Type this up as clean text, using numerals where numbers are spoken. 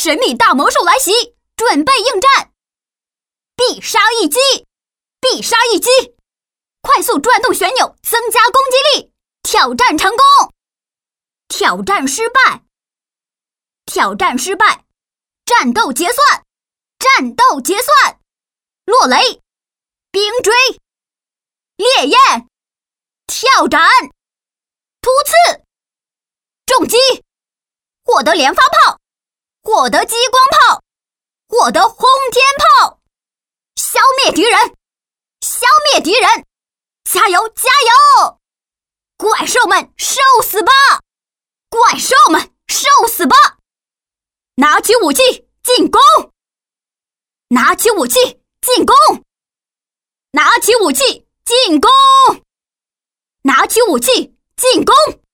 神秘大魔兽来袭，准备应战。必杀一击，必杀一击！快速转动旋钮，增加攻击力。挑战成功，挑战失败，挑战失败。战斗结算，战斗结算。落雷，冰锥，烈焰，跳斩，突刺，重击，获得连发炮，获得激光炮，获得轰天炮。消灭敌人，消灭敌人！加油，加油！怪兽们，受死吧！怪兽们，受死吧！拿起武器，进攻！拿起武器，进攻！拿起武器，进攻！拿起武器，进攻！